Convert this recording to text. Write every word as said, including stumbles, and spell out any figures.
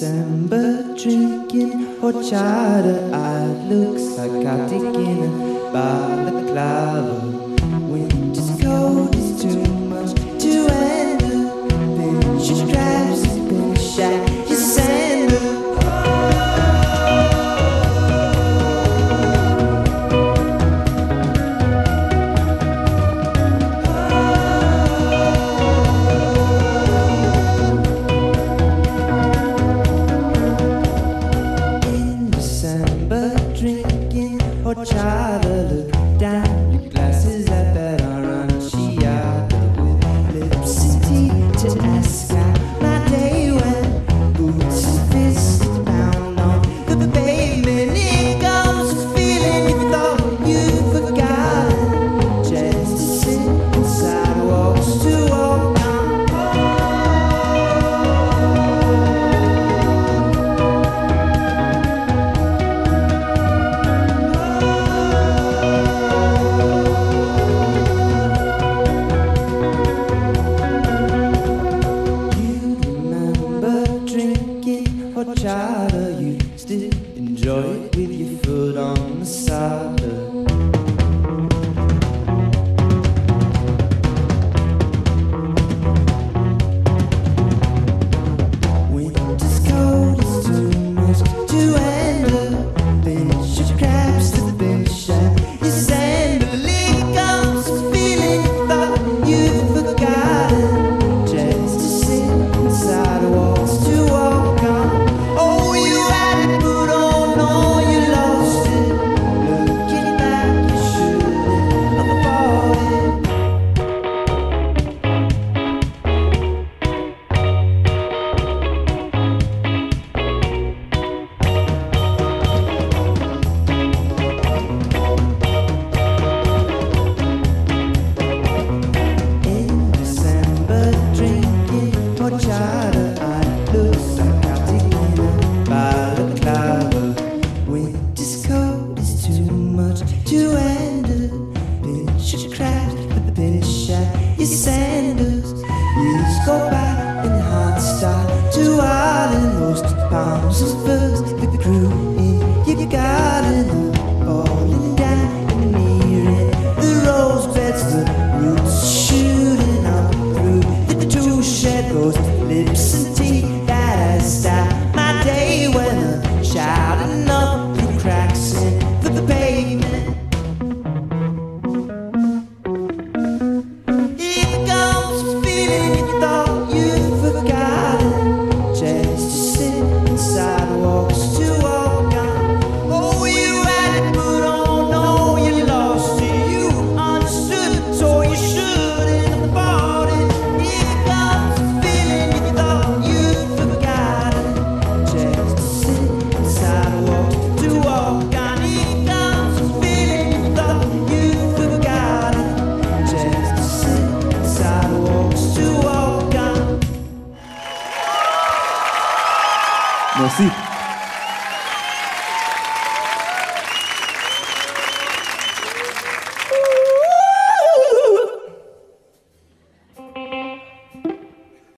December, drinking horchata, I look psychotic in a balaclava. Winter's cold is too much to handle. Then she grabs his pin shot, his sandal. Drinking horchata, look down your glasses at that aranciata with lips and teeth to ask out my day when boots and fists pound on the pavement. Here comes the feeling you thought you'd forgotten, just to sit on sidewalks to walk on. Horchata, you still enjoy it with your foot on the solder. Winter's cold is too much to handle. Bishop grabs the bishop, his sandal. Here comes the feeling you thought you'd forgotten, just to sit on sidewalks to walk on. Horchata, I look psychotic in a balaclava. Winter's cold is too much to handle. Pinch a crack with the pinch shot, your sandals. Years go by and hearts start to harden. Most palms of first that grew in your garden, falling down and nearing the rose beds, the roots shooting up through the two shed rows. Lips and teeth that has stopped my day when I'm shouting up through cracks in the pavement. Here comes the feeling you thought you'd forgotten, just to sit on sidewalks to walk on. Oh, you had it put on, oh, you lost it, you understood, so you shouldn't have bought it. Here comes the feeling you thought you'd forgotten, just to sit on sidewalks to walk on. Here comes the feeling you thought you'd forgotten, just to sit on sidewalks to walk on. Merci.